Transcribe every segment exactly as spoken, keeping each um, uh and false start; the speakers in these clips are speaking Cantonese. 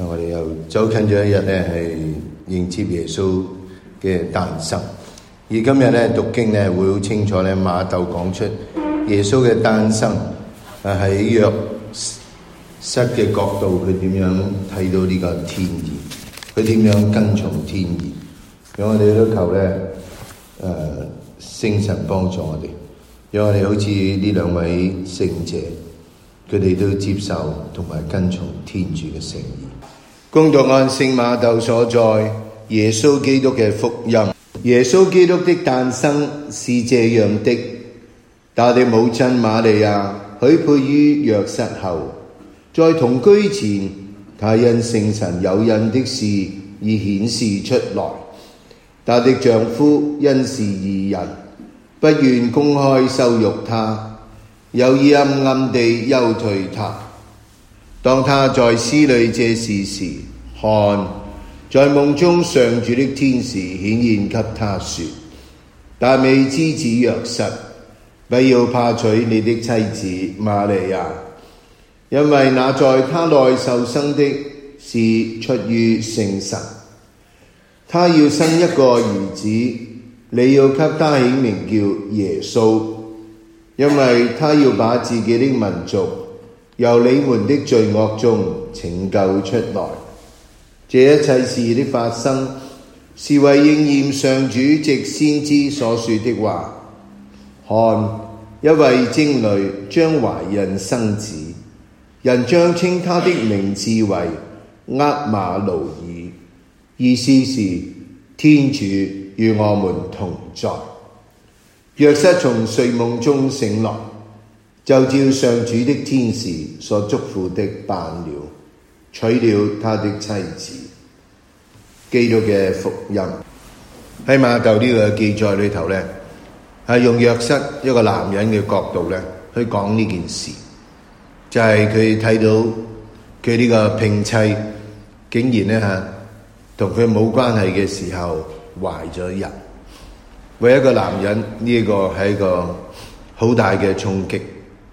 我哋又走近咗一日咧，係迎接耶穌嘅誕生。而今日咧讀經咧會好清楚咧，馬竇講出耶穌嘅誕生係喺約瑟嘅角度，佢點樣睇到呢個天意，佢點樣跟從天意。讓我哋都求咧誒聖神幫助我哋，讓我哋好似呢兩位聖者，佢哋都接受同埋跟從天主嘅聖意。恭讀按聖馬竇所載耶穌基督嘅福音。耶穌基督的誕生是這樣的：他的母親瑪利亞許配於約瑟後，在同居前，她因聖神有孕的事而顯示出來。她的丈夫因是義人，不願公開羞辱她，有意暗暗地休退她。當他在思慮這事時，看，在夢中上主的天使顯現給他說：達味之子約瑟，不要怕娶你的妻子瑪利亞，因為那在她內受生的是出於聖神。他要生一個兒子，你要給他起名叫耶穌，因為他要把自己的民族由你們的罪惡中拯救出來。這一切事的發生，是為應驗上主藉先知所說的話：看，一位貞女將懷孕生子，人將稱他的名字為厄馬奴耳，意思是天主與我們同在。約瑟從睡夢中醒來，就照上主的天使所囑咐的辦了，娶了他的妻子。基督嘅福音喺馬竇呢個記載裏頭咧，係用約瑟一個男人嘅角度咧去講呢件事，就係佢睇到佢呢個聘妻竟然咧吓同佢冇關係嘅時候懷咗孕。為一個男人呢一個係一個好大嘅衝擊。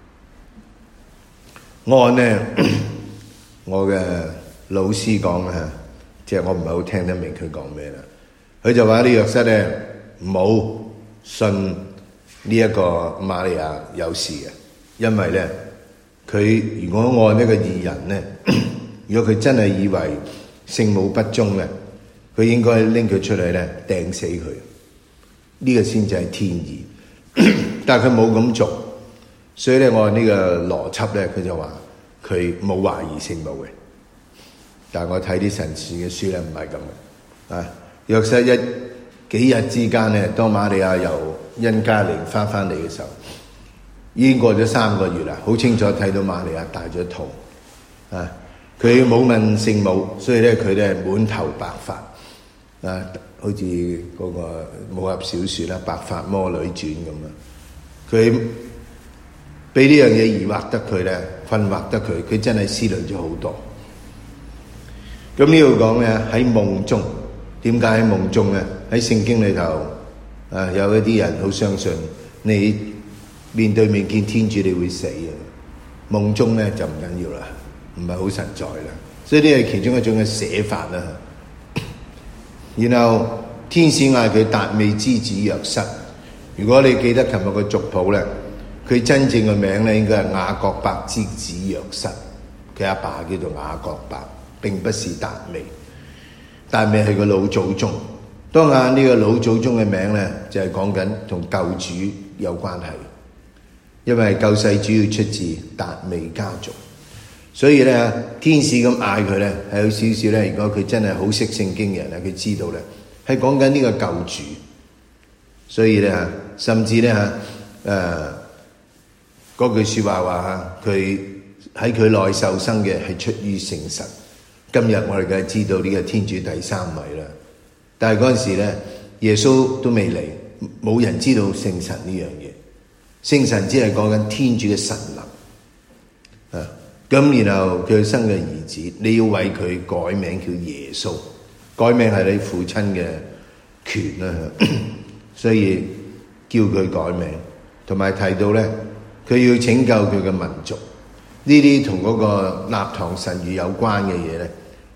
按呢我嘅老師講啊，即係我唔係好聽得明佢講咩啦。佢就話啲約瑟咧唔好信呢一個瑪利亞有事嘅，因為咧佢如果按呢個義人咧，如果佢真係以為聖母不忠咧，佢應該拎佢出嚟咧掟死佢，呢個先至係天意。但係佢冇咁做，所以咧按呢個邏輯咧，佢就話佢冇懷疑聖母嘅。但係我睇啲神傳嘅書咧，唔係咁嘅。啊，約瑟一幾日之間咧，當瑪利亞由恩加靈翻翻嚟嘅時候，已經過咗三個月啦，好清楚睇到瑪利亞大咗肚。啊，佢冇問聖母，所以咧佢咧滿頭白髮。啊，好似嗰個武俠小說啦，《白髮魔女傳》咁啊。佢俾呢樣嘢疑惑得佢咧，困惑得佢，佢真係思慮咗好多。咁呢度講咧喺夢中，點解喺夢中咧？喺聖經裏頭，啊有一啲人好相信你面對面見天主你會死嘅，夢中咧就唔緊要啦，唔係好實在啦。所以呢係其中一種嘅寫法啦。然後天使嗌佢達味之子約瑟。如果你記得琴日個族譜咧，佢真正嘅名咧應該係雅各伯之子約瑟，佢阿爸叫做雅各伯，並不是達味。達味係個老祖宗。當下呢個老祖宗嘅名咧，就係講緊同救主有關係，因為救世主要出自達味家族，所以咧天使咁嗌佢咧，係有少少咧。如果佢真係好識聖經嘅人咧，佢知道咧係講緊呢個救主，所以咧甚至咧嚇誒嗰句説話話嚇佢喺佢內受生嘅係出於聖神。今日我哋梗係知道呢個天主第三位啦，但係嗰陣時咧，耶穌都未嚟，冇人知道聖神呢樣嘢。聖神只係講緊天主嘅神能啊。咁然後佢生嘅兒子，你要為佢改名叫耶穌，改名係你父親嘅權啦，所以叫佢改名，同埋提到咧，佢要拯救佢嘅民族。呢啲同嗰個納堂神諭有關嘅嘢咧，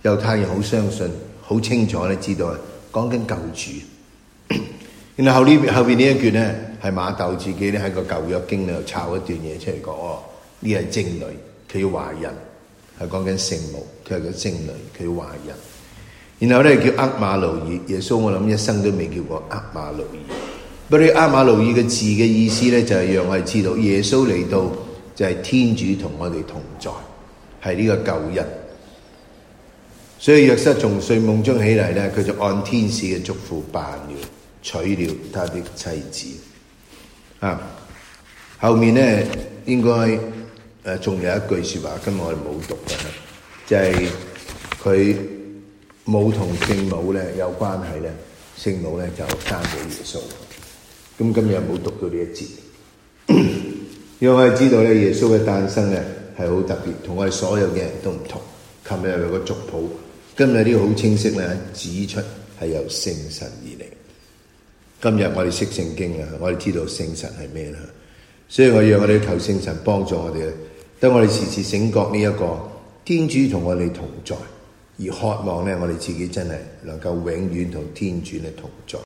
猶太人好相信，好清楚咧知道啊，講緊救主。然後後呢後邊呢一橛咧係馬竇自己咧喺個舊約經度抄一段嘢出嚟講，哦，呢係貞女，佢要懷孕，係講緊聖母，佢係個貞女，佢要懷孕。然後咧叫厄馬奴爾，耶穌我諗一生都未叫過厄馬奴爾。不過呢厄馬奴爾嘅字嘅意思咧就係讓我哋知道耶穌嚟到就係天主同我哋同在，係呢個救恩。所以約瑟從睡夢中起嚟咧，佢就按天使嘅囑咐辦了，娶了他的妻子。啊，後面咧應該誒仲有一句説話，今日我哋冇讀嘅，就係佢冇同聖母咧有關係咧，聖母咧就生咗耶穌。咁今日冇讀到呢一節，因為我哋知道咧耶穌嘅誕生咧係好特別，同我哋所有嘅人都唔同。琴日有個族譜，今日呢個好清晰咧指出係由聖神而嚟。今日我哋識聖經啊，我哋知道聖神係咩啦，所以我讓我哋求聖神幫助我哋，等我哋時時醒覺呢一個天主同我哋同在，而渴望咧我哋自己真係能夠永遠同天主咧同在。